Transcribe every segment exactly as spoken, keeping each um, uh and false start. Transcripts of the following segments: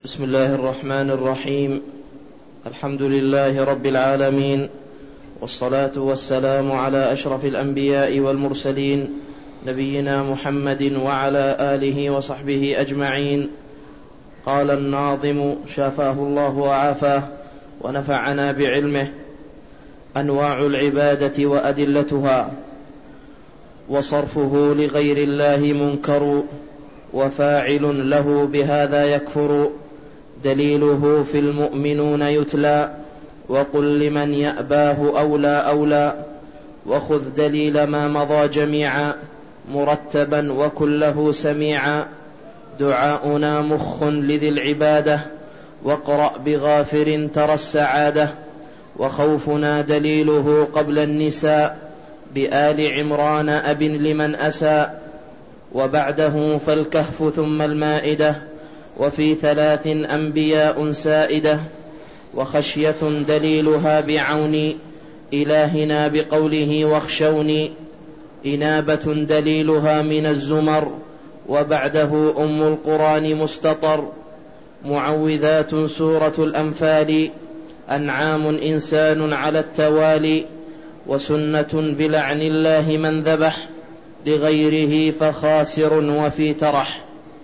بسم الله الرحمن الرحيم. الحمد لله رب العالمين، والصلاة والسلام على أشرف الأنبياء والمرسلين، نبينا محمد وعلى آله وصحبه أجمعين. قال الناظم شافاه الله وعافاه ونفعنا بعلمه: أنواع العبادة وأدلتها، وصرفه لغير الله منكر، وفاعل له بهذا يكفر. دليله في المؤمنون يتلى، وقل لمن يأباه أولى أولى. وخذ دليل ما مضى جميعا مرتبا وكله سميعا. دعاؤنا مخ لذي العبادة، واقرأ بغافر ترى السعادة. وخوفنا دليله قبل النساء، بآل عمران أب لمن أساء. وبعده فالكهف ثم المائدة، وفي ثلاث أنبياء سائدة. وخشية دليلها بعون إلهنا بقوله واخشوني. إنابة دليلها من الزمر، وبعده أم القرآن مستطر. معوذات سورة الأنفال، أنعام إنسان على التوالي. وسنة بلعن الله من ذبح، لغيره فخاسر وفي ترح.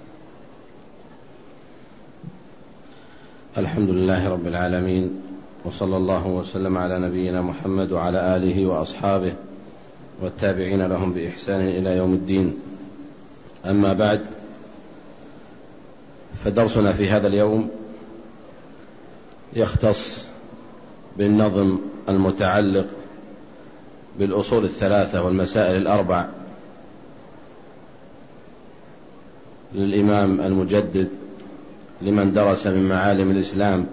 الحمد لله رب العالمين، وصلى الله وسلم على نبينا محمد وعلى آله وأصحابه والتابعين لهم بإحسان إلى يوم الدين. أما بعد، فدرسنا في هذا اليوم يختص بالنظم المتعلق بالأصول الثلاثة والمسائل الأربع للإمام المجدد لمن درس من معالم الإسلام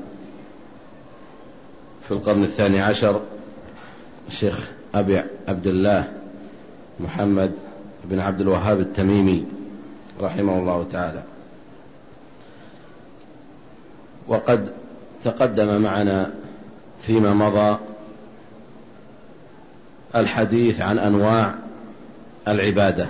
في القرن الثاني عشر، الشيخ أبي عبد الله محمد بن عبد الوهاب التميمي رحمه الله تعالى. وقد تقدم معنا فيما مضى الحديث عن أنواع العبادة،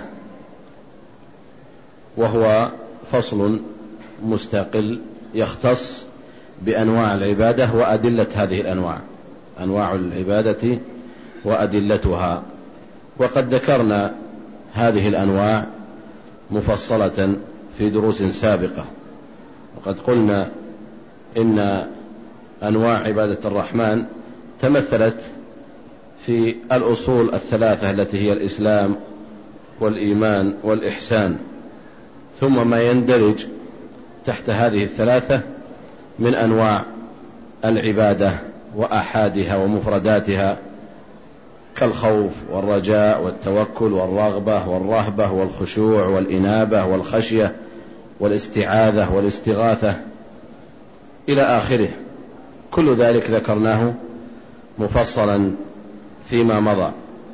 وهو فصل مستقل يختص بأنواع العبادة وأدلة هذه الأنواع، أنواع العبادة وأدلتها. وقد ذكرنا هذه الأنواع مفصلة في دروس سابقة، وقد قلنا إن أنواع عبادة الرحمن تمثلت في الأصول الثلاثة التي هي الإسلام والإيمان والإحسان، ثم ما يندرج تحت هذه الثلاثة من أنواع العبادة وأحادها ومفرداتها، كالخوف والرجاء والتوكل والرغبة والرهبة والخشوع والإنابة والخشية والاستعاذة والاستغاثة إلى آخره. كل ذلك ذكرناه مفصلا فيما مضى.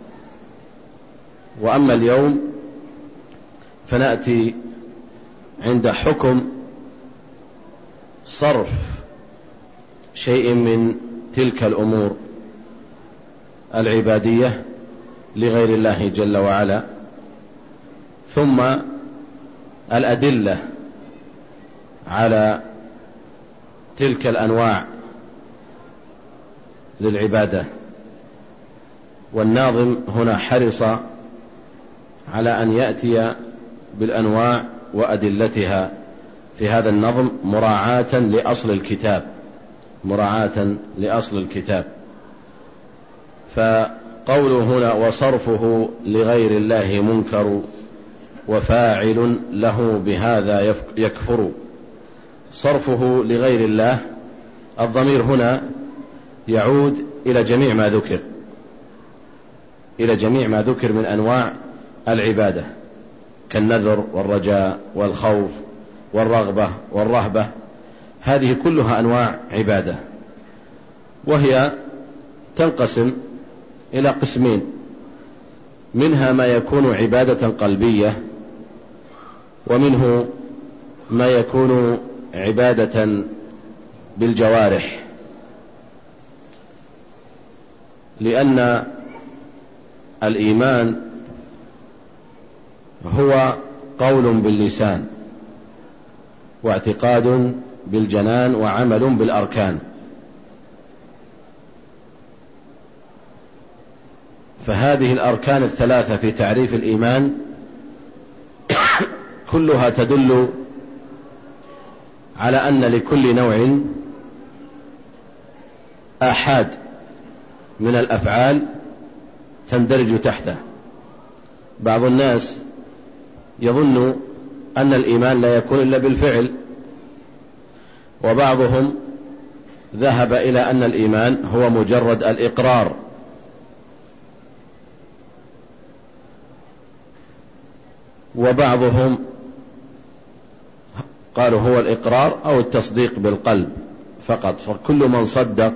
وأما اليوم فنأتي عند حكم صرف شيء من تلك الأمور العبادية لغير الله جل وعلا، ثم الأدلة على تلك الأنواع للعبادة. والناظم هنا حرص على أن يأتي بالأنواع وأدلتها في هذا النظم مراعاة لأصل الكتاب، مراعاة لأصل الكتاب. فقوله هنا وصرفه لغير الله منكر، وفاعل له بهذا يكفر. صرفه لغير الله، الضمير هنا يعود إلى جميع ما ذكر، إلى جميع ما ذكر من أنواع العبادة، كالنذر والرجاء والخوف والرغبة والرهبة. هذه كلها أنواع عبادة، وهي تنقسم إلى قسمين: منها ما يكون عبادة قلبية، ومنه ما يكون عبادة بالجوارح. لأن الإيمان هو قول باللسان واعتقاد بالجنان وعمل بالأركان. فهذه الأركان الثلاثة في تعريف الإيمان كلها تدل على أن لكل نوع آحاد من الأفعال تندرج تحته. بعض الناس يظن أن الإيمان لا يكون إلا بالفعل، وبعضهم ذهب إلى أن الإيمان هو مجرد الإقرار، وبعضهم قالوا هو الإقرار أو التصديق بالقلب فقط. فكل من صدق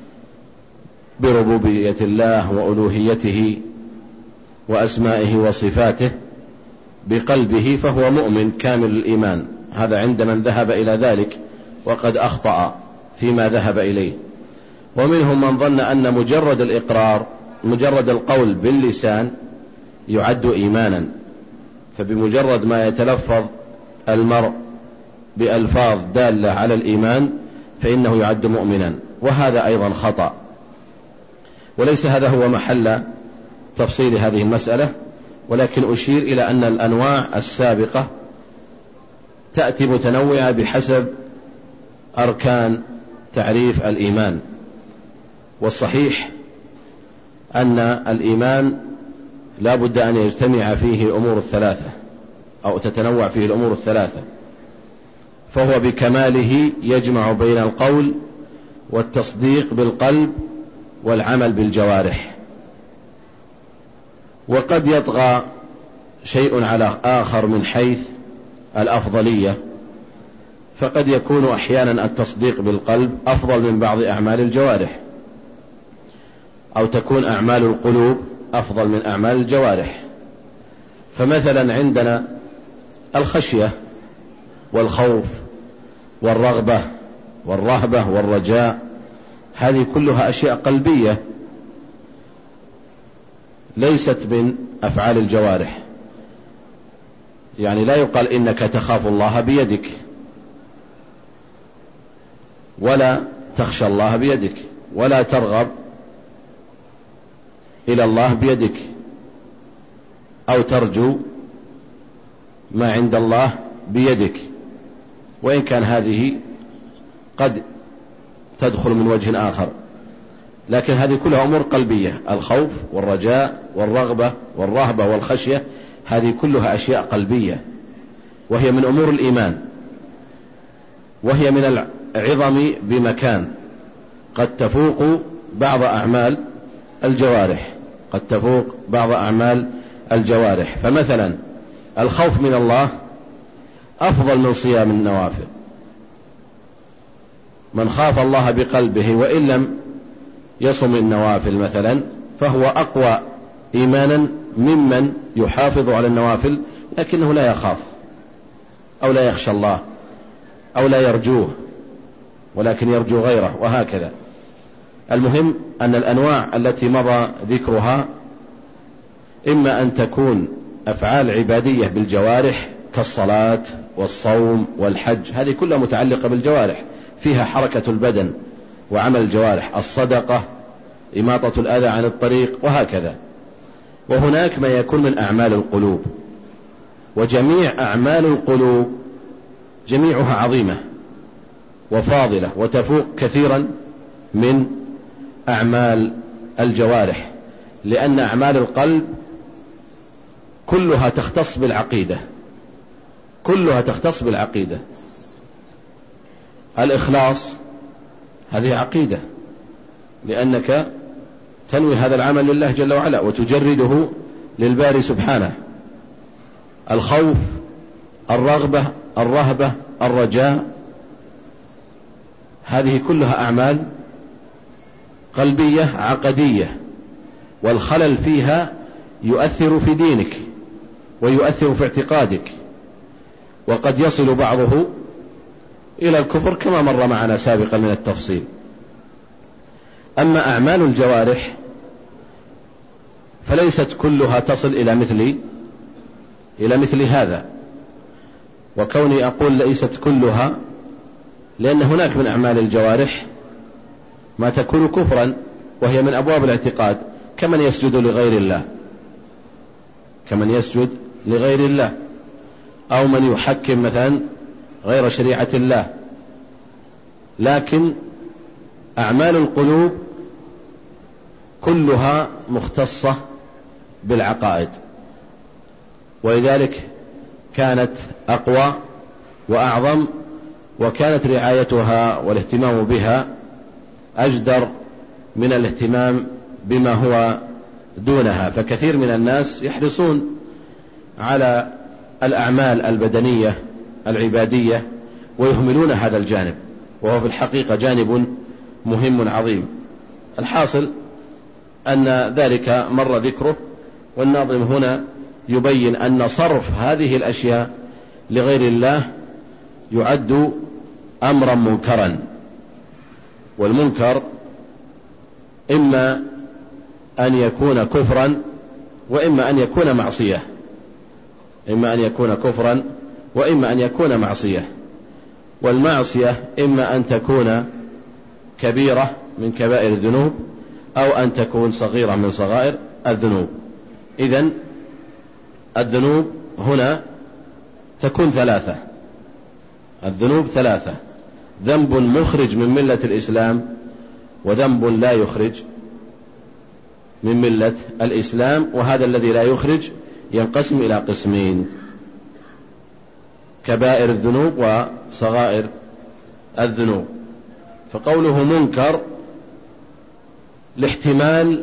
بربوبية الله وألوهيته وأسمائه وصفاته بقلبه فهو مؤمن كامل الإيمان. هذا عند من ذهب إلى ذلك، وقد أخطأ فيما ذهب إليه. ومنهم من ظن أن مجرد الإقرار، مجرد القول باللسان يعد إيمانا، فبمجرد ما يتلفظ المرء بألفاظ دالة على الإيمان فإنه يعد مؤمنا، وهذا أيضا خطأ. وليس هذا هو محل تفصيل هذه المسألة، ولكن أشير إلى أن الأنواع السابقة تأتي متنوعة بحسب أركان تعريف الإيمان. والصحيح أن الإيمان لا بد أن يجتمع فيه الأمور الثلاثة أو تتنوع فيه الأمور الثلاثة، فهو بكماله يجمع بين القول والتصديق بالقلب والعمل بالجوارح. وقد يطغى شيء على آخر من حيث الأفضلية، فقد يكون أحيانا التصديق بالقلب أفضل من بعض أعمال الجوارح، أو تكون أعمال القلوب أفضل من أعمال الجوارح. فمثلا عندنا الخشية والخوف والرغبة والرهبة والرجاء، هذه كلها أشياء قلبية ليست من أفعال الجوارح. يعني لا يقال إنك تخاف الله بيدك، ولا تخشى الله بيدك، ولا ترغب إلى الله بيدك، أو ترجو ما عند الله بيدك، وإن كان هذه قد تدخل من وجه آخر، لكن هذه كلها أمور قلبية. الخوف والرجاء والرغبة والرهبة والخشية هذه كلها أشياء قلبية، وهي من أمور الإيمان، وهي من العظم بمكان، قد تفوق بعض أعمال الجوارح، قد تفوق بعض أعمال الجوارح. فمثلا الخوف من الله أفضل من صيام النوافل. من خاف الله بقلبه وإن لم يصم النوافل مثلا فهو أقوى إيمانا ممن يحافظ على النوافل لكنه لا يخاف أو لا يخشى الله أو لا يرجوه، ولكن يرجو غيره، وهكذا. المهم أن الأنواع التي مضى ذكرها إما أن تكون أفعال عبادية بالجوارح كالصلاة والصوم والحج، هذه كلها متعلقة بالجوارح، فيها حركة البدن وعمل الجوارح، الصدقة، إماطة الأذى عن الطريق، وهكذا. وهناك ما يكون من أعمال القلوب، وجميع أعمال القلوب جميعها عظيمة وفاضلة وتفوق كثيرا من أعمال الجوارح، لأن أعمال القلب كلها تختص بالعقيدة، كلها تختص بالعقيدة. الإخلاص هذه عقيدة، لأنك تنوي هذا العمل لله جل وعلا وتجرده للباري سبحانه. الخوف، الرغبة، الرهبة، الرجاء، هذه كلها أعمال قلبية عقدية، والخلل فيها يؤثر في دينك ويؤثر في اعتقادك، وقد يصل بعضه إلى الكفر كما مر معنا سابقا من التفصيل. أما أعمال الجوارح فليست كلها تصل إلى مثل إلى مثل هذا. وكوني أقول ليست كلها لأن هناك من أعمال الجوارح ما تكون كفرا وهي من أبواب الاعتقاد، كمن يسجد لغير الله كمن يسجد لغير الله أو من يحكم مثلا غير شريعة الله. لكن أعمال القلوب كلها مختصة بالعقائد، ولذلك كانت أقوى وأعظم، وكانت رعايتها والاهتمام بها أجدر من الاهتمام بما هو دونها. فكثير من الناس يحرصون على الأعمال البدنية العبادية ويهملون هذا الجانب، وهو في الحقيقة جانب مهم عظيم. الحاصل أن ذلك مر ذكره، والناظم هنا يبين أن صرف هذه الأشياء لغير الله يعد أمرا منكرا، والمنكر إما أن يكون كفرا وإما أن يكون معصية إما أن يكون كفرا وإما أن يكون معصية. والمعصية إما أن تكون كبيرة من كبائر الذنوب أو أن تكون صغيرة من صغائر الذنوب. إذن الذنوب هنا تكون ثلاثة الذنوب ثلاثة: ذنب مخرج من ملة الإسلام، وذنب لا يخرج من ملة الإسلام، وهذا الذي لا يخرج ينقسم إلى قسمين: كبائر الذنوب وصغائر الذنوب. فقوله منكر لاحتمال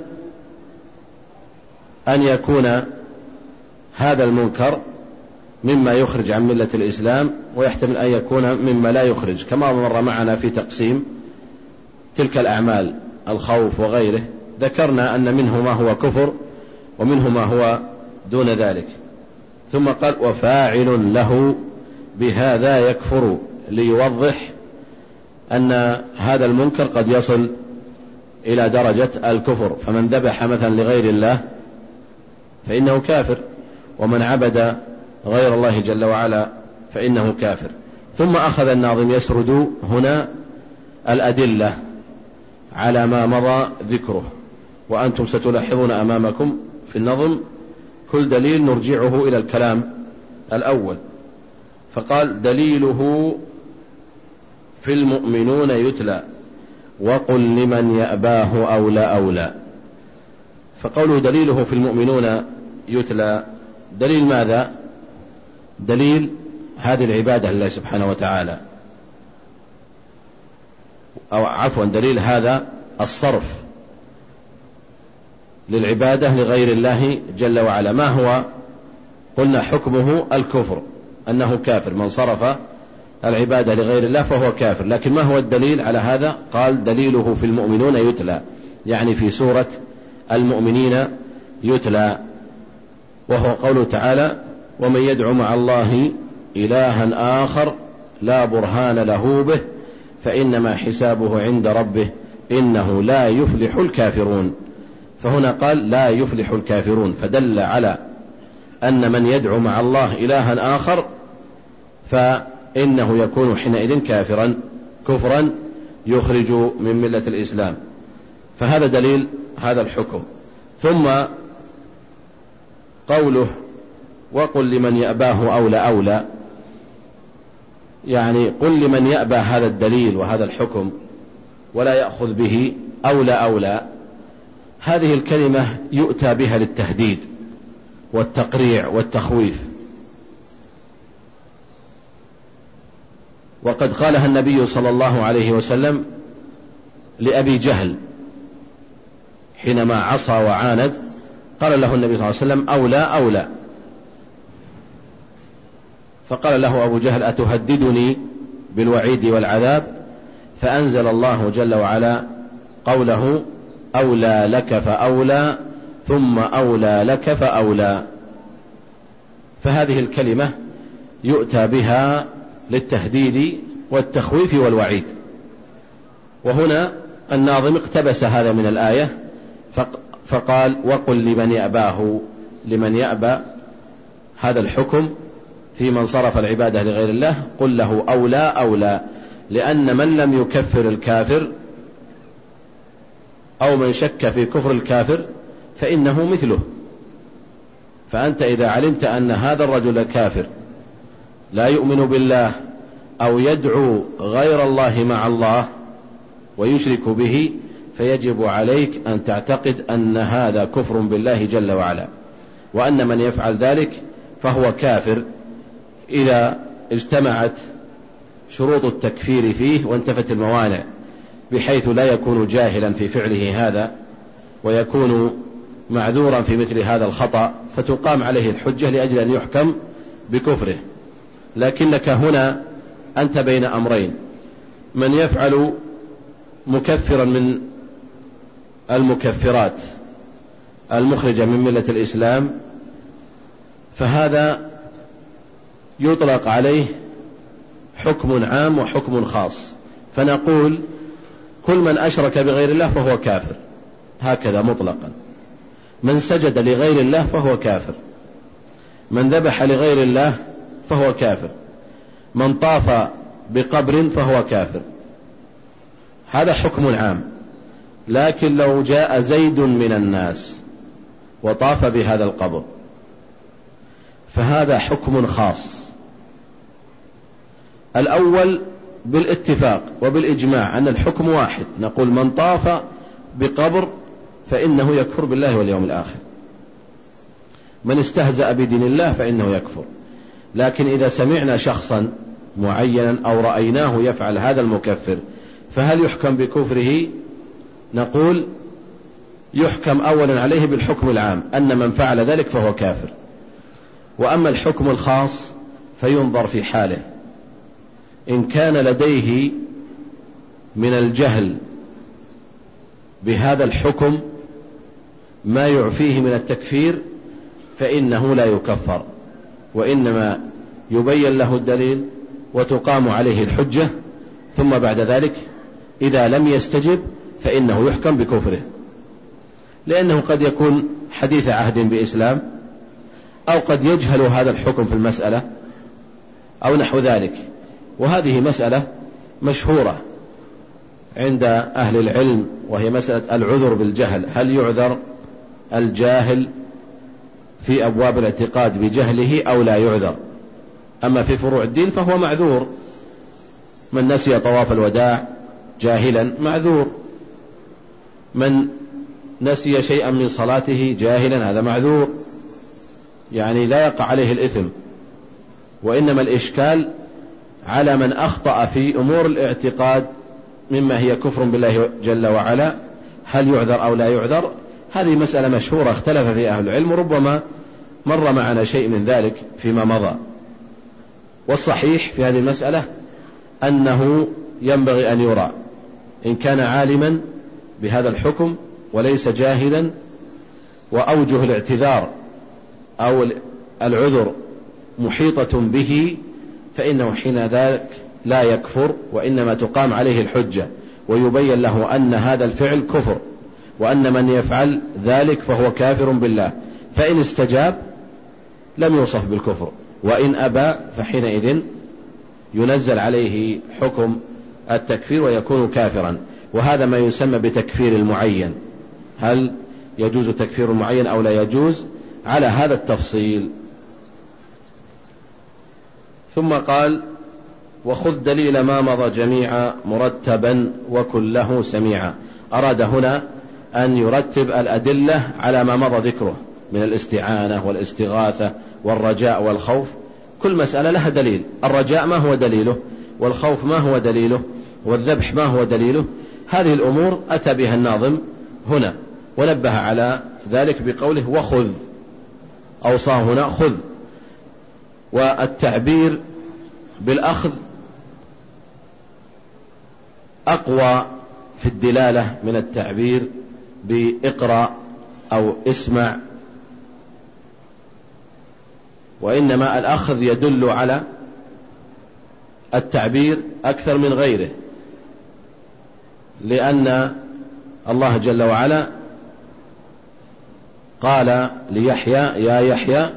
أن يكون هذا المنكر مما يخرج عن ملة الإسلام، ويحتمل أن يكون مما لا يخرج، كما مر معنا في تقسيم تلك الأعمال الخوف وغيره، ذكرنا أن منه ما هو كفر ومنه ما هو دون ذلك. ثم قال وفاعل له بهذا يكفر، ليوضح أن هذا المنكر قد يصل إلى درجة الكفر. فمن ذبح مثلا لغير الله فإنه كافر، ومن عبد غير الله جل وعلا فإنه كافر. ثم أخذ الناظم يسرد هنا الأدلة على ما مضى ذكره، وأنتم ستلاحظون أمامكم في النظم كل دليل نرجعه إلى الكلام الأول. فقال دليله في المؤمنون يتلى وقل لمن يأباه أولى أولى. فقوله دليله في المؤمنون يتلى، دليل ماذا؟ دليل هذه العبادة لله سبحانه وتعالى، أو عفوا دليل هذا الصرف للعبادة لغير الله جل وعلا. ما هو؟ قلنا حكمه الكفر، أنه كافر، من صرف العبادة لغير الله فهو كافر. لكن ما هو الدليل على هذا؟ قال دليله في المؤمنون يتلى، يعني في سورة المؤمنين يتلى، وهو قوله تعالى ومن يدعو مع الله إلها آخر لا برهان له به فإنما حسابه عند ربه إنه لا يفلح الكافرون. فهنا قال لا يفلح الكافرون، فدل على أن من يدعو مع الله إلها آخر فإنه يكون حينئذ كافرا كفرا يخرج من ملة الإسلام. فهذا دليل هذا الحكم. ثم قوله وقل لمن يأباه أولى أولى، يعني قل لمن يأبى هذا الدليل وهذا الحكم ولا يأخذ به أولى أولى. هذه الكلمة يؤتى بها للتهديد والتقريع والتخويف، وقد قالها النبي صلى الله عليه وسلم لأبي جهل حينما عصى وعاند، قال له النبي صلى الله عليه وسلم أولى أولى. فقال له أبو جهل أتهددني بالوعيد والعذاب؟ فأنزل الله جل وعلا قوله أولى لك فأولى ثم أولى لك فأولى. فهذه الكلمة يؤتى بها للتهديد والتخويف والوعيد. وهنا الناظم اقتبس هذا من الآية فقال وقل لمن يأباه، لمن يأبى هذا الحكم في من صرف العبادة لغير الله قل له أولى أولى، لأن من لم يكفر الكافر أو من شك في كفر الكافر فإنه مثله. فأنت إذا علمت أن هذا الرجل كافر لا يؤمن بالله أو يدعو غير الله مع الله ويشرك به، فيجب عليك أن تعتقد أن هذا كفر بالله جل وعلا، وأن من يفعل ذلك فهو كافر إذا اجتمعت شروط التكفير فيه وانتفت الموانع، بحيث لا يكون جاهلا في فعله هذا ويكون معذورا في مثل هذا الخطأ فتقام عليه الحجة لأجل أن يحكم بكفره. لكنك هنا أنت بين أمرين: من يفعل مكفرا من المكفرات المخرجة من ملة الإسلام، فهذا يطلق عليه حكم عام وحكم خاص، فنقول كل من أشرك بغير الله فهو كافر، هكذا مطلقا. من سجد لغير الله فهو كافر، من ذبح لغير الله فهو كافر، من طاف بقبر فهو كافر. هذا حكم عام. لكن لو جاء زيد من الناس وطاف بهذا القبر فهذا حكم خاص. الأول بالاتفاق وبالإجماع أن الحكم واحد، نقول من طاف بقبر فإنه يكفر بالله واليوم الآخر، من استهزأ بدين الله فإنه يكفر. لكن إذا سمعنا شخصا معينا أو رأيناه يفعل هذا المكفر فهل يحكم بكفره؟ نقول يحكم أولا عليه بالحكم العام أن من فعل ذلك فهو كافر. وأما الحكم الخاص فينظر في حاله، إن كان لديه من الجهل بهذا الحكم ما يعفيه من التكفير فإنه لا يكفر، وإنما يبين له الدليل وتقام عليه الحجة، ثم بعد ذلك إذا لم يستجب فإنه يحكم بكفره، لأنه قد يكون حديث عهد بإسلام أو قد يجهل هذا الحكم في المسألة أو نحو ذلك. وهذه مسألة مشهورة عند أهل العلم، وهي مسألة العذر بالجهل. هل يعذر الجاهل في أبواب الاعتقاد بجهله أو لا يعذر؟ أما في فروع الدين فهو معذور، من نسي طواف الوداع جاهلا معذور، من نسي شيئا من صلاته جاهلا هذا معذور، يعني لا يقع عليه الإثم. وإنما الإشكال على من أخطأ في أمور الاعتقاد مما هي كفر بالله جل وعلا، هل يعذر أو لا يعذر؟ هذه مسألة مشهورة اختلف في أهل العلم، وربما مر معنا شيء من ذلك فيما مضى. والصحيح في هذه المسألة أنه ينبغي أن يرى إن كان عالما بهذا الحكم وليس جاهلا، وأوجه الاعتذار أو العذر محيطة به، فإنه حين ذلك لا يكفر، وإنما تقام عليه الحجة ويبين له أن هذا الفعل كفر، وأن من يفعل ذلك فهو كافر بالله. فإن استجاب لم يوصف بالكفر، وإن أبى فحينئذ ينزل عليه حكم التكفير ويكون كافرا. وهذا ما يسمى بتكفير المعين، هل يجوز تكفير المعين أو لا يجوز على هذا التفصيل. ثم قال: وخذ دليل ما مضى جميعا مرتبا وكن له سميعا. أراد هنا أن يرتب الأدلة على ما مضى ذكره من الاستعانة والاستغاثة والرجاء والخوف. كل مسألة لها دليل، الرجاء ما هو دليله، والخوف ما هو دليله، والذبح ما هو دليله. هذه الأمور أتى بها الناظم هنا ونبه على ذلك بقوله وخذ، أوصاه هنا خذ. والتعبير بالأخذ أقوى في الدلالة من التعبير بإقرأ أو اسمع، وإنما الأخذ يدل على التعبير أكثر من غيره، لأن الله جل وعلا قال ليحيى يا يحيى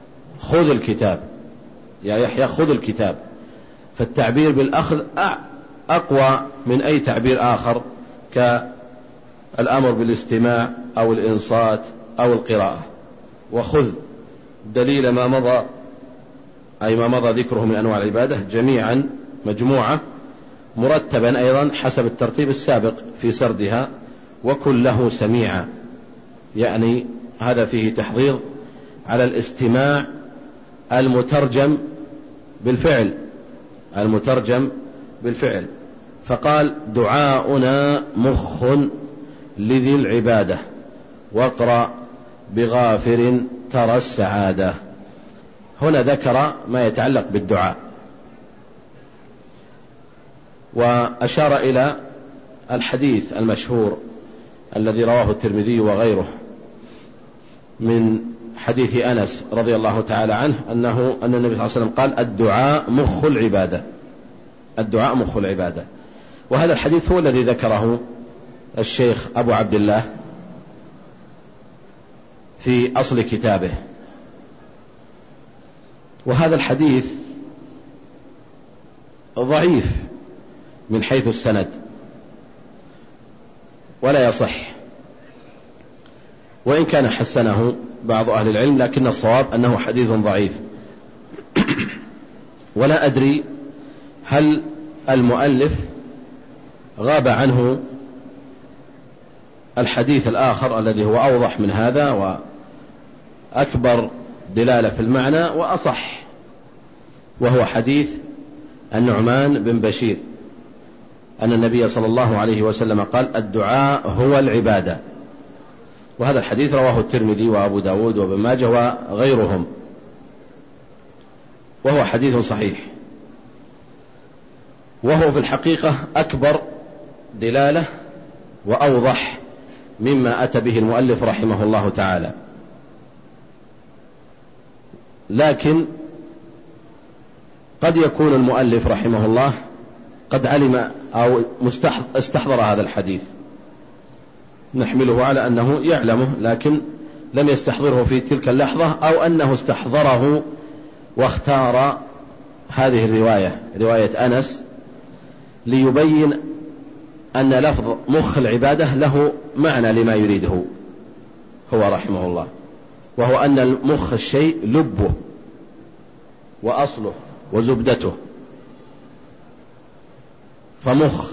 خذ الكتاب، يا يحيى خذ الكتاب. فالتعبير بالأخذ أقوى من أي تعبير آخر كالأمر بالاستماع أو الإنصات أو القراءة. وخذ دليل ما مضى، أي ما مضى ذكره من أنواع العبادة جميعا مجموعة مرتبا أيضا حسب الترتيب السابق في سردها، وكن له سميعا، يعني هذا فيه تحضيض على الاستماع المترجم بالفعل، المترجم بالفعل. فقال دعاؤنا مخ لذي العبادة واقرأ بغافر ترى السعادة. هنا ذكر ما يتعلق بالدعاء، وأشار إلى الحديث المشهور الذي رواه الترمذي وغيره من حديث أنس رضي الله تعالى عنه أنه أن النبي صلى الله عليه وسلم قال الدعاء مخ العبادة، الدعاء مخ العبادة. وهذا الحديث هو الذي ذكره الشيخ أبو عبد الله في أصل كتابه. وهذا الحديث ضعيف من حيث السند ولا يصح، وإن كان حسنه بعض أهل العلم، لكن الصواب أنه حديث ضعيف. ولا أدري هل المؤلف غاب عنه الحديث الآخر الذي هو أوضح من هذا وأكبر دلالة في المعنى وأصح، وهو حديث النعمان بن بشير أن النبي صلى الله عليه وسلم قال الدعاء هو العبادة. وهذا الحديث رواه الترمذي وأبو داود وابن ماجه وغيرهم، وهو حديث صحيح، وهو في الحقيقة أكبر دلالة وأوضح مما أتى به المؤلف رحمه الله تعالى. لكن قد يكون المؤلف رحمه الله قد علم أو استحضر هذا الحديث، نحمله على أنه يعلمه لكن لم يستحضره في تلك اللحظة، أو أنه استحضره واختار هذه الرواية، رواية أنس، ليبين أن لفظ مخ العبادة له معنى لما يريده هو رحمه الله، وهو أن المخ الشيء لبه وأصله وزبدته. فمخ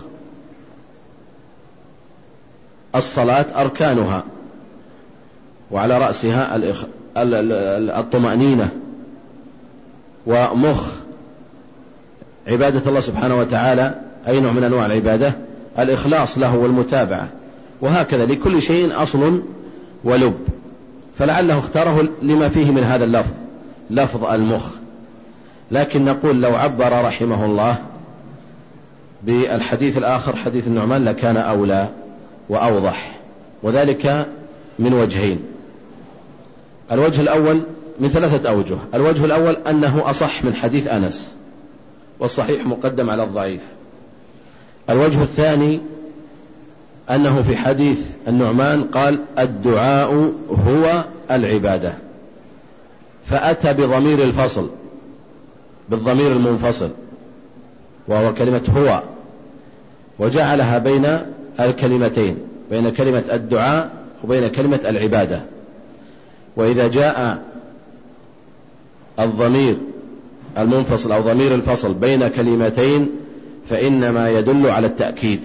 الصلاة أركانها وعلى رأسها الطمأنينة، ومخ عبادة الله سبحانه وتعالى أي نوع من أنواع العبادة الإخلاص له والمتابعة، وهكذا لكل شيء أصل ولب. فلعله اختاره لما فيه من هذا اللفظ، لفظ المخ. لكن نقول لو عبر رحمه الله بالحديث الآخر حديث النعمان لكان أولى وأوضح، وذلك من وجهين. الوجه الأول من ثلاثة أوجه. الوجه الأول أنه أصح من حديث أنس، والصحيح مقدم على الضعيف. الوجه الثاني أنه في حديث النعمان قال الدعاء هو العبادة، فأتى بضمير الفصل، بالضمير المنفصل وهو كلمة هو، وجعلها بين الكلمتين، بين كلمة الدعاء وبين كلمة العبادة. وإذا جاء الضمير المنفصل أو ضمير الفصل بين كلمتين فإنما يدل على التأكيد،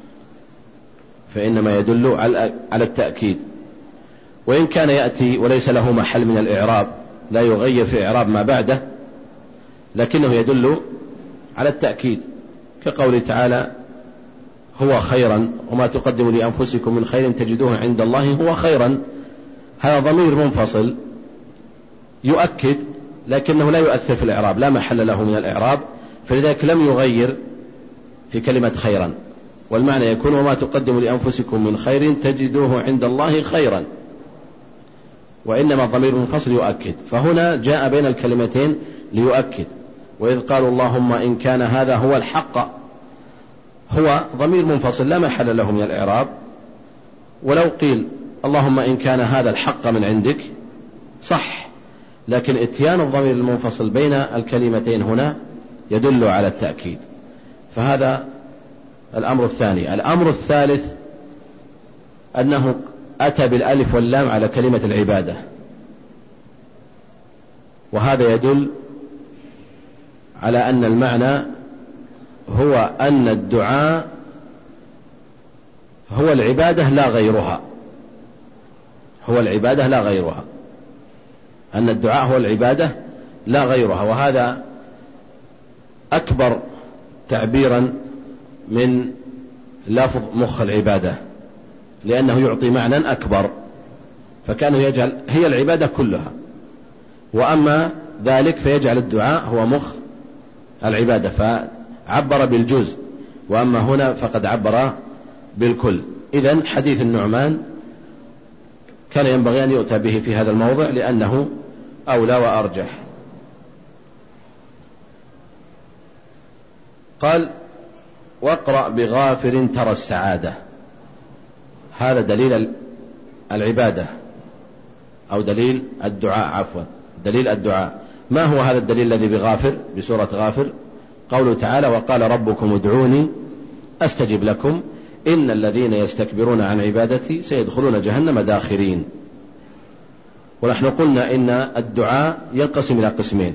فإنما يدل على التأكيد، وإن كان يأتي وليس له محل من الإعراب، لا يغير في إعراب ما بعده، لكنه يدل على التأكيد، كقوله تعالى هو خيرا وما تقدموا لأنفسكم من خير تجدوه عند الله هو خيرا. هذا ضمير منفصل يؤكد، لكنه لا يؤثر في الإعراب، لا محل له من الإعراب، فلذلك لم يغير في كلمة خيرا، والمعنى يكون وما تقدموا لأنفسكم من خير تجدوه عند الله خيرا، وإنما الضمير المنفصل يؤكد. فهنا جاء بين الكلمتين ليؤكد. وإذ قالوا اللهم إن كان هذا هو الحق، هو ضمير منفصل لا محل له من الإعراب، ولو قيل اللهم إن كان هذا الحق من عندك صح، لكن اتيان الضمير المنفصل بين الكلمتين هنا يدل على التأكيد. فهذا الأمر الثاني. الأمر الثالث أنه أتى بالألف واللام على كلمة العبادة، وهذا يدل على أن المعنى هو أن الدعاء هو العبادة لا غيرها، هو العبادة لا غيرها، أن الدعاء هو العبادة لا غيرها. وهذا أكبر تعبيرا من لفظ مخ العبادة، لأنه يعطي معنى أكبر، فكانه يجعل هي العبادة كلها، وأما ذلك فيجعل الدعاء هو مخ العبادة، فعبر بالجزء، وأما هنا فقد عبر بالكل. إذن حديث النعمان كان ينبغي أن يؤتى به في هذا الموضع لأنه أولى وأرجح. قال واقرأ بغافر ترى السعادة، هذا دليل العبادة أو دليل الدعاء، عفوا دليل الدعاء. ما هو هذا الدليل الذي بغافر بسورة غافر؟ قوله تعالى وقال ربكم ادعوني أستجب لكم إن الذين يستكبرون عن عبادتي سيدخلون جهنم داخرين. ونحن قلنا إن الدعاء ينقسم إلى قسمين،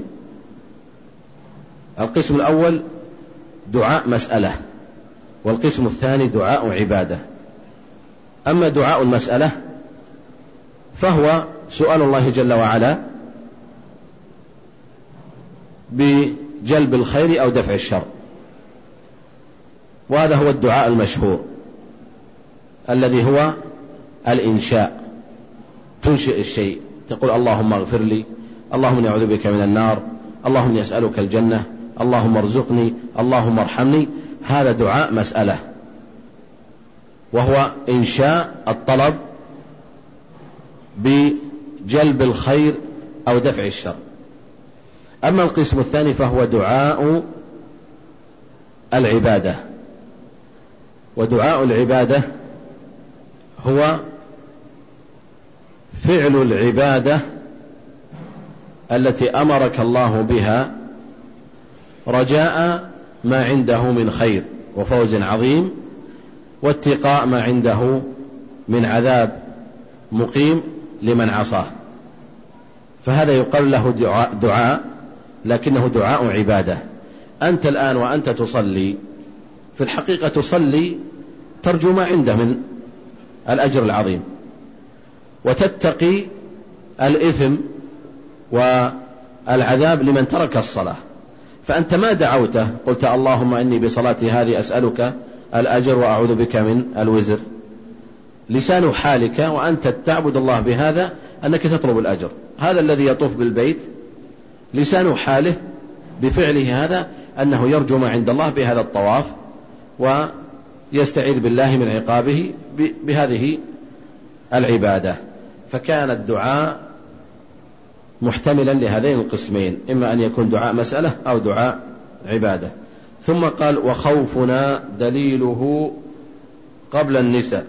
القسم الأول دعاء مسألة، والقسم الثاني دعاء عبادة. أما دعاء المسألة فهو سؤال الله جل وعلا بجلب الخير أو دفع الشر، وهذا هو الدعاء المشهور الذي هو الإنشاء، تنشئ الشيء، تقول اللهم اغفر لي، اللهم اني اعوذ بك من النار، اللهم اني اسألك الجنة، اللهم ارزقني، اللهم ارحمني. هذا دعاء مسألة، وهو إنشاء الطلب بجلب الخير أو دفع الشر. أما القسم الثاني فهو دعاء العبادة، ودعاء العبادة هو فعل العبادة التي أمرك الله بها رجاء ما عنده من خير وفوز عظيم، واتقاء ما عنده من عذاب مقيم لمن عصاه، فهذا يقال له دعاء, دعاء لكنه دعاء عبادة. أنت الآن وأنت تصلي في الحقيقة تصلي ترجو ما عنده من الأجر العظيم، وتتقي الإثم والعذاب لمن ترك الصلاة، فأنت ما دعوته قلت اللهم إني بصلاتي هذه أسألك الأجر وأعوذ بك من الوزر. لسان حالك وأنت تعبد الله بهذا أنك تطلب الأجر. هذا الذي يطوف بالبيت لسان حاله بفعله هذا أنه يرجو ما عند الله بهذا الطواف، ويستعيذ بالله من عقابه بهذه العبادة. فكان الدعاء محتملا لهذين القسمين، إما أن يكون دعاء مسألة أو دعاء عبادة. ثم قال وخوفنا دليله قبل النساء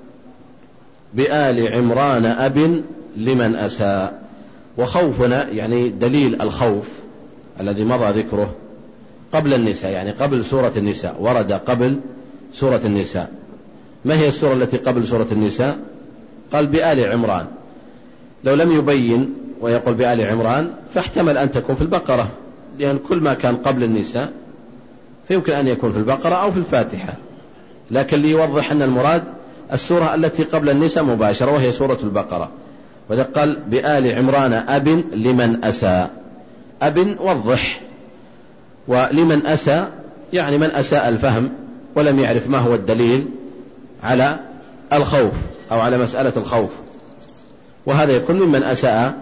بآل عمران أب لمن أساء. وخوفنا يعني دليل الخوف الذي مضى ذكره قبل النساء، يعني قبل سورة النساء، ورد قبل سورة النساء. ما هي السورة التي قبل سورة النساء؟ قال بآل عمران. لو لم يبين ويقول بآل عمران فاحتمل أن تكون في البقرة، لأن كل ما كان قبل النساء فيمكن أن يكون في البقرة أو في الفاتحة، لكن ليوضح أن المراد السورة التي قبل النساء مباشرة وهي سورة البقرة. وذا قال بآل عمران أب لمن أساء. أب وضح، ولمن أساء يعني من أساء الفهم ولم يعرف ما هو الدليل على الخوف أو على مسألة الخوف، وهذا يكون ممن أساء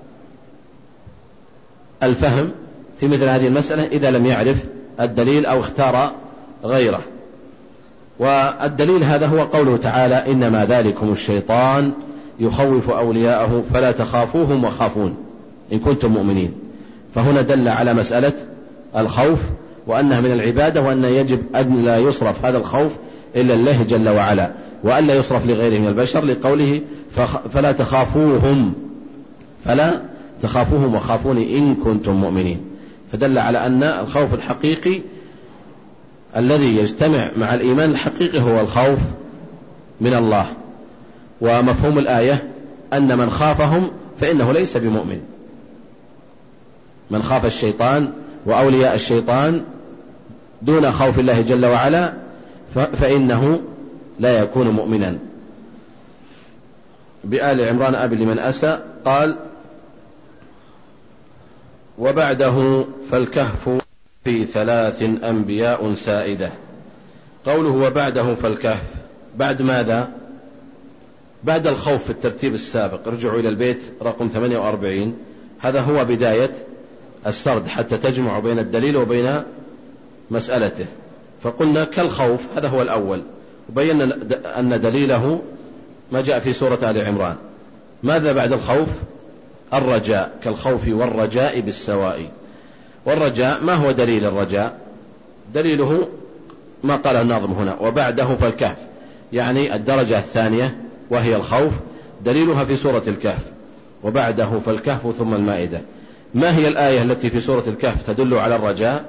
الفهم في مثل هذه المسألة إذا لم يعرف الدليل أو اختار غيره. والدليل هذا هو قوله تعالى إنما ذلكم الشيطان يخوف أولياءه فلا تخافوهم وخافون إن كنتم مؤمنين. فهنا دل على مسألة الخوف وأنها من العبادة، وأن يجب أن لا يصرف هذا الخوف إلا الله جل وعلا، وأن لا يصرف لغيره من البشر، لقوله فلا تخافوهم فلا تخافوهم وخافوني إن كنتم مؤمنين. فدل على أن الخوف الحقيقي الذي يجتمع مع الإيمان الحقيقي هو الخوف من الله. ومفهوم الآية أن من خافهم فإنه ليس بمؤمن، من خاف الشيطان وأولياء الشيطان دون خوف الله جل وعلا فإنه لا يكون مؤمنا. بآل عمران أب لمن أسى قال: وبعده فالكهف في ثلاث أنبياء سائدة. قوله وبعده فالكهف، بعد ماذا؟ بعد الخوف في الترتيب السابق. ارجعوا إلى البيت رقم ثمانية وأربعين، هذا هو بداية السرد حتى تجمع بين الدليل وبين مسألته. فقلنا كالخوف، هذا هو الأول، وبينا أن دليله ما جاء في سورة آل عمران. ماذا بعد الخوف؟ الرجاء، كالخوف والرجاء بالسواء. والرجاء ما هو دليل الرجاء؟ دليله ما قال الناظم هنا: وبعده فالكهف، يعني الدرجة الثانية وهي الخوف، دليلها في سورة الكهف: وبعده فالكهف ثم المائدة. ما هي الآية التي في سورة الكهف تدل على الرجاء؟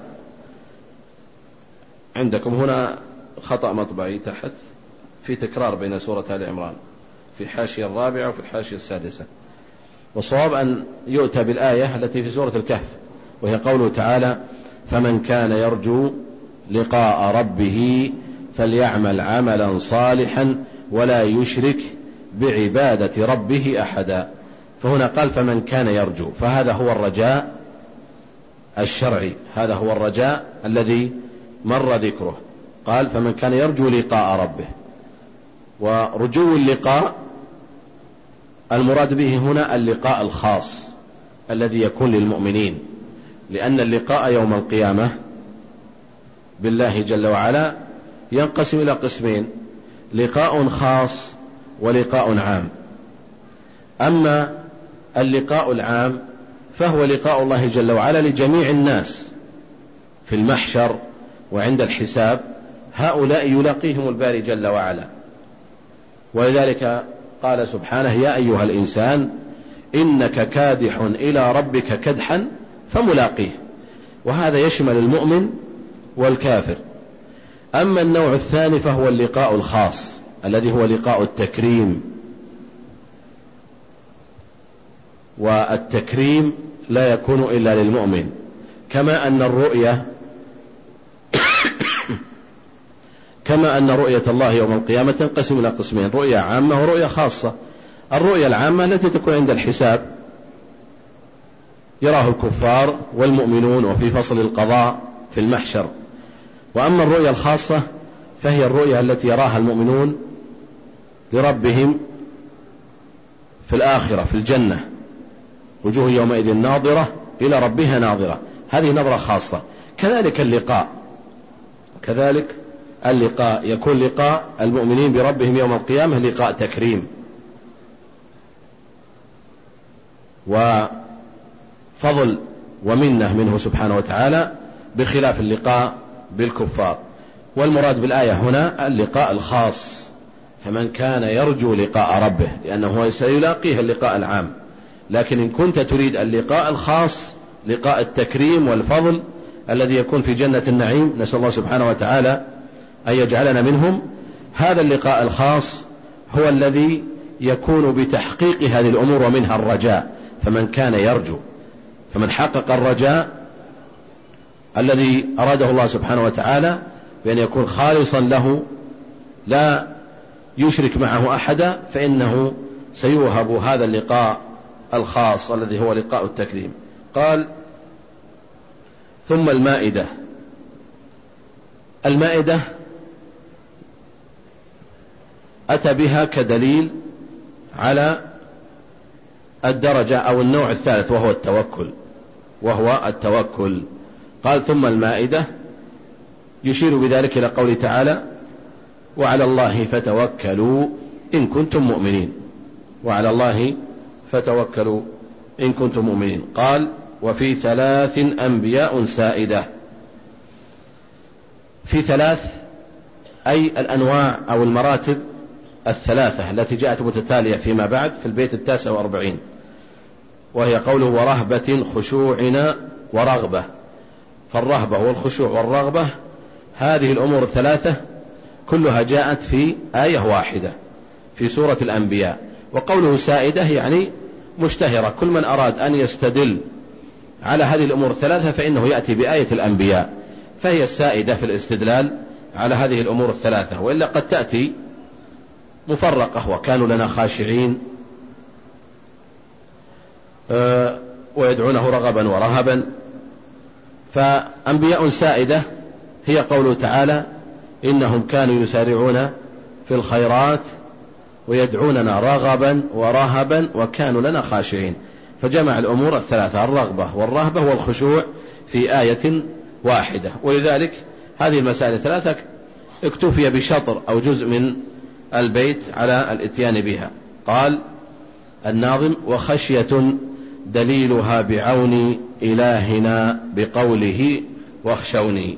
عندكم هنا خطأ مطبعي تحت، في تكرار بين سورة آل عمران في الحاشية الرابعة وفي الحاشية السادسة. والصواب أن يؤتى بالآية التي في سورة الكهف، وهي قوله تعالى: فمن كان يرجو لقاء ربه فليعمل عملا صالحا ولا يشرك بعبادة ربه أحدا. فهنا قال فمن كان يرجو، فهذا هو الرجاء الشرعي، هذا هو الرجاء الذي مر ذكره. قال فمن كان يرجو لقاء ربه. ورجو اللقاء المراد به هنا اللقاء الخاص الذي يكون للمؤمنين، لأن اللقاء يوم القيامة بالله جل وعلا ينقسم إلى قسمين: لقاء خاص ولقاء عام. أما اللقاء العام فهو لقاء الله جل وعلا لجميع الناس في المحشر وعند الحساب، هؤلاء يلاقيهم الباري جل وعلا. ولذلك قال سبحانه: يا أيها الإنسان إنك كادح إلى ربك كدحا فملاقيه. وهذا يشمل المؤمن والكافر. أما النوع الثاني فهو اللقاء الخاص الذي هو لقاء التكريم، والتكريم لا يكون إلا للمؤمن. كما أن الرؤية كما أن رؤية الله يوم القيامة تنقسم إلى قسمين: رؤية عامة ورؤية خاصة. الرؤية العامة التي تكون عند الحساب يراه الكفار والمؤمنون وفي فصل القضاء في المحشر. وأما الرؤية الخاصة فهي الرؤية التي يراها المؤمنون لربهم في الآخرة في الجنة: وجوه يومئذ ناظرة إلى ربها ناظرة. هذه نظرة خاصة. كذلك اللقاء كذلك اللقاء يكون لقاء المؤمنين بربهم يوم القيامة لقاء تكريم وفضل ومنة منه سبحانه وتعالى، بخلاف اللقاء بالكفار. والمراد بالآية هنا اللقاء الخاص: فمن كان يرجو لقاء ربه، لأنه سيلاقيه اللقاء العام. لكن إن كنت تريد اللقاء الخاص، لقاء التكريم والفضل الذي يكون في جنة النعيم، نسأل الله سبحانه وتعالى أن يجعلنا منهم، هذا اللقاء الخاص هو الذي يكون بتحقيق هذه الأمور ومنها الرجاء. فمن كان يرجو، فمن حقق الرجاء الذي أراده الله سبحانه وتعالى بأن يكون خالصا له لا يشرك معه أحدا، فإنه سيوهب هذا اللقاء الخاص الذي هو لقاء التكريم. قال ثم المائدة. المائدة أتى بها كدليل على الدرجة أو النوع الثالث وهو التوكل وهو التوكل قال ثم المائدة، يشير بذلك إلى قوله تعالى: وعلى الله فتوكلوا إن كنتم مؤمنين. وعلى الله فتوكلوا إن كنتم مؤمنين. قال وفي ثلاث أنبياء سائدة. في ثلاث أي الأنواع أو المراتب الثلاثة التي جاءت متتالية فيما بعد في البيت التاسع وأربعين، وهي قوله ورهبة خشوعنا ورغبة. فالرهبة والخشوع والرغبة هذه الأمور الثلاثة كلها جاءت في آية واحدة في سورة الأنبياء. وقوله سائدة يعني مشتهرة، كل من أراد أن يستدل على هذه الأمور الثلاثة فإنه يأتي بآية الأنبياء، فهي السائدة في الاستدلال على هذه الأمور الثلاثة. وإلا قد تأتي مفرقة، وكانوا لنا خاشعين أه ويدعونه رغبا ورهبا. فأنبياء سائدة هي قوله تعالى إنهم كانوا يسارعون في الخيرات ويدعوننا رغبا ورهبا وكانوا لنا خاشعين، فجمع الأمور الثلاثة الرغبة والرهبة والخشوع في آية واحدة. ولذلك هذه المسائل الثلاثة اكتفي بشطر أو جزء من البيت على الاتيان بها. قال الناظم وخشية دليلها بعون إلهنا بقوله واخشوني.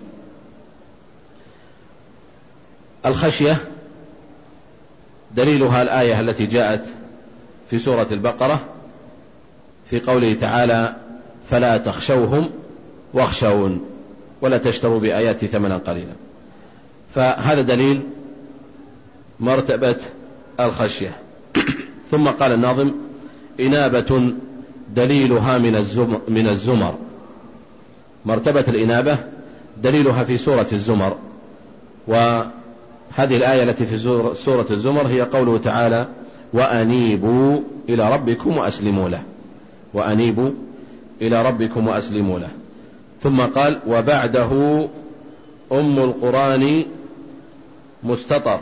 الخشية دليلها الآية التي جاءت في سورة البقرة في قوله تعالى فلا تخشوهم واخشون ولا تشتروا بآياتي ثمنا قليلا. فهذا دليل مرتبة الخشية. ثم قال الناظم إنابة دليلها من الزمر, من الزمر. مرتبة الإنابة دليلها في سورة الزمر، وهذه الآية التي في سورة الزمر هي قوله تعالى وأنيبوا إلى ربكم وأسلموا له، وأنيبوا إلى ربكم وأسلموا له. ثم قال وبعده أم القرآن مستطر.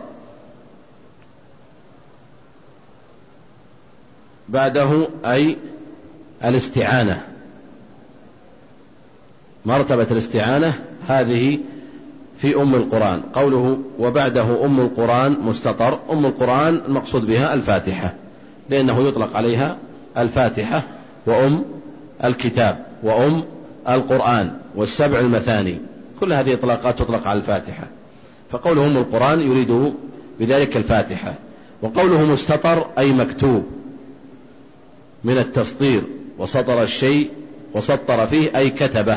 بعده أي الاستعانة، مرتبة الاستعانة هذه في أم القرآن. قوله وبعده أم القرآن مستطر، أم القرآن المقصود بها الفاتحة، لأنه يطلق عليها الفاتحة وأم الكتاب وأم القرآن والسبع المثاني، كل هذه إطلاقات تطلق على الفاتحة. فقوله أم القرآن يريد بذلك الفاتحة. وقوله مستطر أي مكتوب من التسطير، وسطر الشيء وسطر فيه أي كتبه،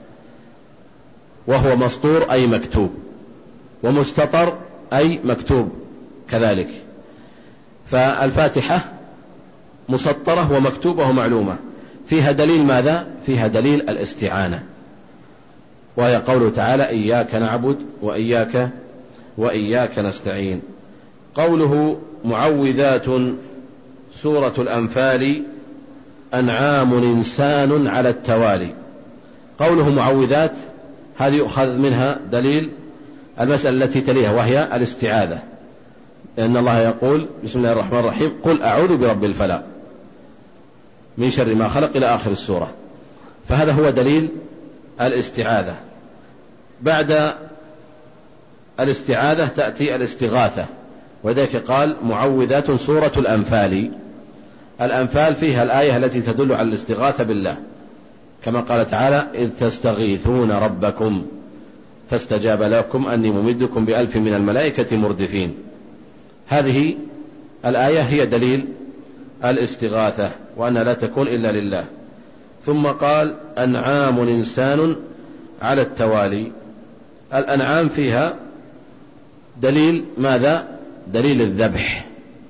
وهو مسطور أي مكتوب، ومستطر أي مكتوب كذلك. فالفاتحة مسطرة ومكتوبة ومعلومة، فيها دليل ماذا؟ فيها دليل الاستعانة، وهي قوله تعالى إياك نعبد وإياك وإياك نستعين. قوله معوذات سورة الأنفال أنعام إنسان على التوالي. قوله معوذات هذه يؤخذ منها دليل المسألة التي تليها وهي الاستعاذة، لأن الله يقول بسم الله الرحمن الرحيم قل أعوذ برب الفلق من شر ما خلق إلى آخر السورة، فهذا هو دليل الاستعاذة. بعد الاستعاذة تأتي الاستغاثة، وذلك قال معوذات سورة الأنفال. الأنفال فيها الآية التي تدل على الاستغاثة بالله، كما قال تعالى إذ تستغيثون ربكم فاستجاب لكم أني ممدكم بألف من الملائكة مردفين. هذه الآية هي دليل الاستغاثة، وأن لا تكون إلا لله. ثم قال أنعام إنسان على التوالي. الأنعام فيها دليل ماذا؟ دليل الذبح،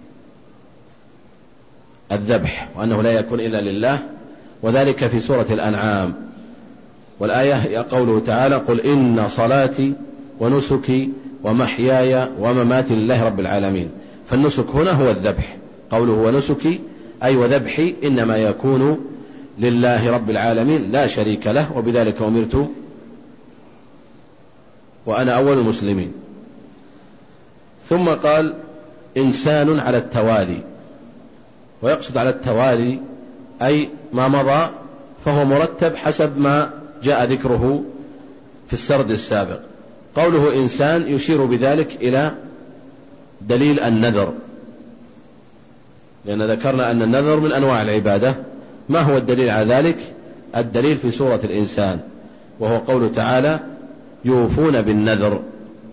الذبح وأنه لا يكون إلا لله، وذلك في سورة الأنعام. والآية هي قوله تعالى قل إن صلاتي ونسكي ومحياي ومماتي لله رب العالمين. فالنسك هنا هو الذبح، قوله ونسكي أي وذبحي إنما يكون لله رب العالمين لا شريك له، وبذلك أمرت وأنا أول المسلمين. ثم قال إنسان على التوالي، ويقصد على التوالي أي ما مضى فهو مرتب حسب ما جاء ذكره في السرد السابق. قوله إنسان يشير بذلك إلى دليل النذر، لأن ذكرنا أن النذر من أنواع العبادة. ما هو الدليل على ذلك؟ الدليل في سورة الإنسان، وهو قوله تعالى يوفون بالنذر،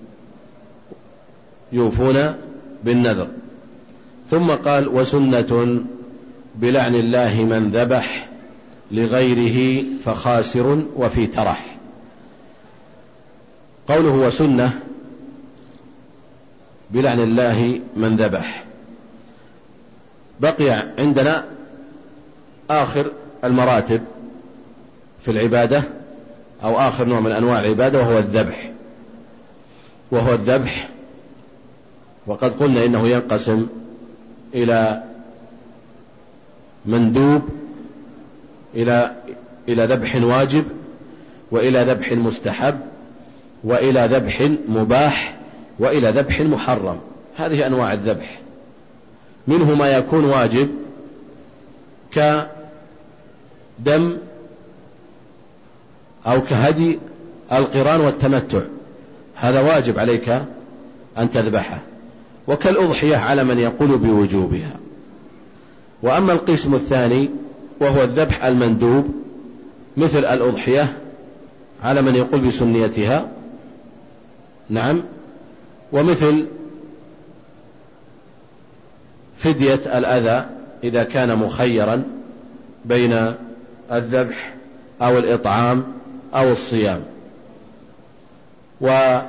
يوفون بالنذر. ثم قال وسنة بلعن الله من ذبح لغيره فخاسر وفي ترح. قوله وسنة بلعن الله من ذبح. بقي عندنا آخر المراتب في العبادة أو آخر نوع من أنواع العبادة وهو الذبح وهو الذبح وقد قلنا إنه ينقسم إلى مندوب إلى إلى ذبح واجب وإلى ذبح مستحب وإلى ذبح مباح وإلى ذبح محرم. هذه أنواع الذبح. منه ما يكون واجب كدم أو كهدي القران والتمتع، هذا واجب عليك أن تذبحه، وكالأضحية على من يقول بوجوبها. وأما القسم الثاني وهو الذبح المندوب مثل الأضحية على من يقول بسنيتها، نعم، ومثل فدية الأذى إذا كان مخيرا بين الذبح أو الإطعام أو الصيام. وإما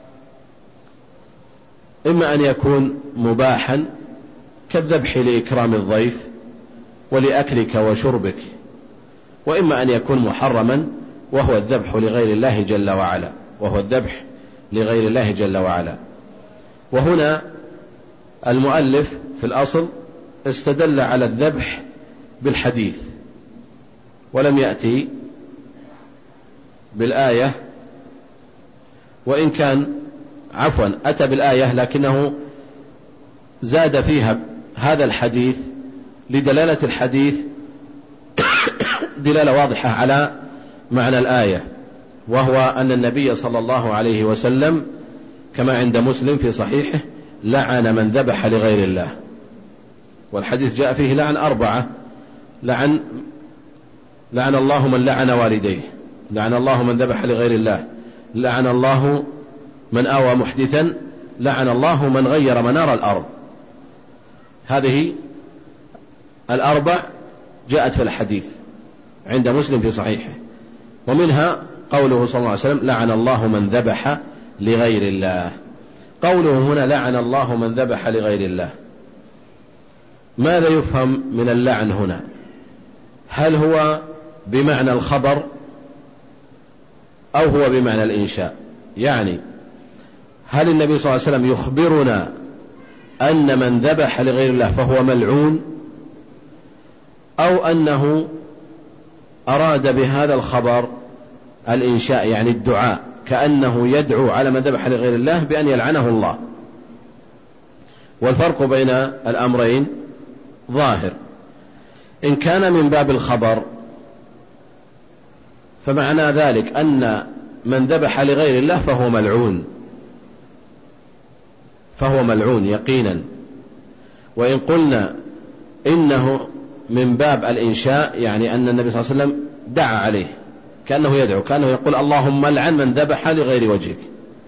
أن يكون مباحا كالذبح لإكرام الضيف ولأكلك وشربك، وإما أن يكون محرما وهو الذبح لغير الله جل وعلا وهو الذبح لغير الله جل وعلا. وهنا المؤلف في الأصل استدل على الذبح بالحديث ولم يأتي بالآية، وإن كان عفوا أتى بالآية لكنه زاد فيها هذا الحديث لدلالة الحديث دلالة واضحة على معنى الآية، وهو أن النبي صلى الله عليه وسلم كما عند مسلم في صحيحه لعن من ذبح لغير الله. والحديث جاء فيه لعن أربعة: لعن لعن الله من لعن والديه، لعن الله من ذبح لغير الله، لعن الله من آوى محدثا، لعن الله من غير منار الأرض. هذه الأربع جاءت في الحديث عند مسلم في صحيحه، ومنها قوله صلى الله عليه وسلم لعن الله من ذبح لغير الله. قوله هنا لعن الله من ذبح لغير الله، ماذا يفهم من اللعن هنا؟ هل هو بمعنى الخبر أو هو بمعنى الإنشاء؟ يعني هل النبي صلى الله عليه وسلم يخبرنا أن من ذبح لغير الله فهو ملعون، أو أنه أراد بهذا الخبر الإنشاء يعني الدعاء، كأنه يدعو على من ذبح لغير الله بأن يلعنه الله؟ والفرق بين الأمرين ظاهر. إن كان من باب الخبر فمعنى ذلك أن من ذبح لغير الله فهو ملعون، فهو ملعون يقينا. وإن قلنا إنه من باب الإنشاء يعني أن النبي صلى الله عليه وسلم دعا عليه، كأنه يدعو، كأنه يقول اللهم لعن من ذبح لغير وجهك،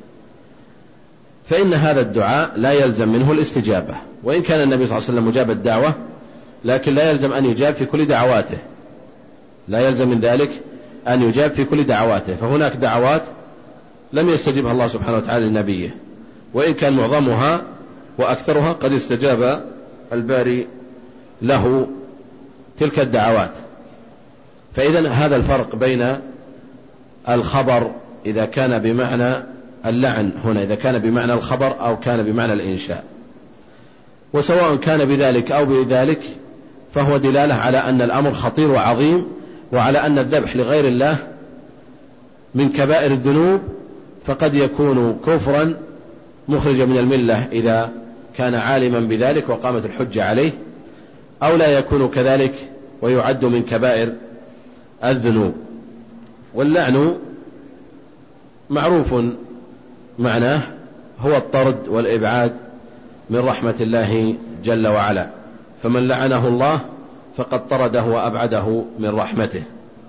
فإن هذا الدعاء لا يلزم منه الاستجابة. وإن كان النبي صلى الله عليه وسلم مجاب الدعوة لكن لا يلزم أن يجاب في كل دعواته، لا يلزم من ذلك أن يجاب في كل دعواته. فهناك دعوات لم يستجبها الله سبحانه وتعالى لنبيه، وإن كان معظمها وأكثرها قد استجاب الباري له تلك الدعوات. فإذا هذا الفرق بين الخبر إذا كان بمعنى اللعن هنا، إذا كان بمعنى الخبر أو كان بمعنى الإنشاء. وسواء كان بذلك أو بذلك فهو دلالة على أن الأمر خطير وعظيم، وعلى أن الذبح لغير الله من كبائر الذنوب، فقد يكون كفرا مخرجا من الملة إذا كان عالما بذلك وقامت الحجة عليه، أو لا يكون كذلك ويعد من كبائر الذنوب. واللعن معروف معناه هو الطرد والإبعاد من رحمة الله جل وعلا، فمن لعنه الله فقد طرده وأبعده من رحمته.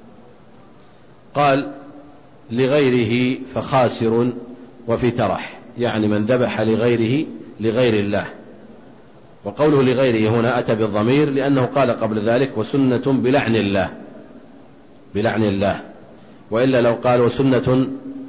قال لغيره فخاسر وفي ترح، يعني من ذبح لغيره لغير الله. وقوله لغيره هنا أتى بالضمير لأنه قال قبل ذلك وسنة بلعن الله، بلعن الله، وإلا لو قال وسنة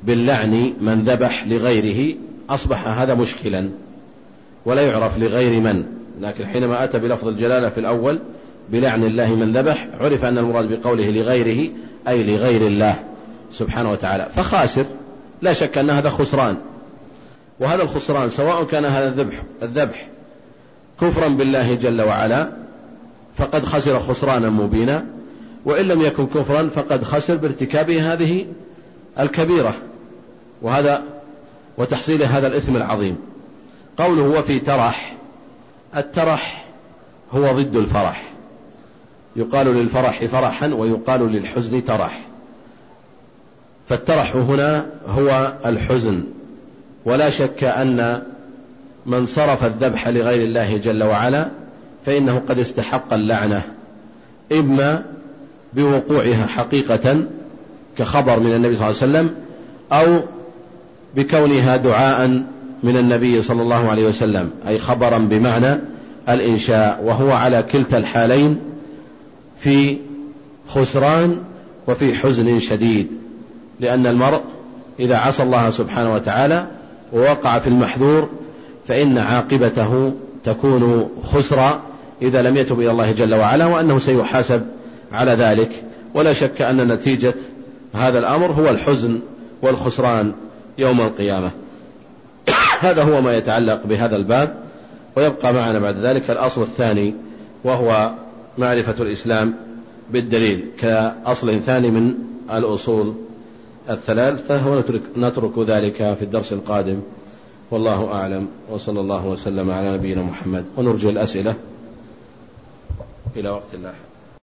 باللعن من ذبح لغيره أصبح هذا مشكلا ولا يعرف لغير من، لكن حينما أتى بلفظ الجلالة في الأول بلعن الله من ذبح عرف أن المراد بقوله لغيره أي لغير الله سبحانه وتعالى، فخاسر لا شك أن هذا خسران. وهذا الخسران سواء كان هذا الذبح, الذبح كفرا بالله جل وعلا فقد خسر خسرانا مبينا، وإن لم يكن كفرا فقد خسر بارتكابه هذه الكبيرة وهذا وتحصيل هذا الإثم العظيم. قوله وفي ترح، الترح هو ضد الفرح، يقال للفرح فرحا ويقال للحزن ترح، فالترح هنا هو الحزن. ولا شك أن من صرف الذبح لغير الله جل وعلا فإنه قد استحق اللعنة، إما بوقوعها حقيقة كخبر من النبي صلى الله عليه وسلم، أو بكونها دعاء من النبي صلى الله عليه وسلم، أي خبرا بمعنى الإنشاء، وهو على كلتا الحالين في خسران وفي حزن شديد، لأن المرء إذا عصى الله سبحانه وتعالى ووقع في المحذور فإن عاقبته تكون خسرا إذا لم يتب إلى الله جل وعلا، وأنه سيحاسب على ذلك. ولا شك أن نتيجة هذا الأمر هو الحزن والخسران يوم القيامة. هذا هو ما يتعلق بهذا الباب. ويبقى معنا بعد ذلك الأصل الثاني وهو معرفة الإسلام بالدليل كأصل ثاني من الأصول الثلاث، فهو نترك, نترك ذلك في الدرس القادم، والله أعلم، وصلى الله وسلم على نبينا محمد، ونرجو الأسئلة إلى وقت لاحق.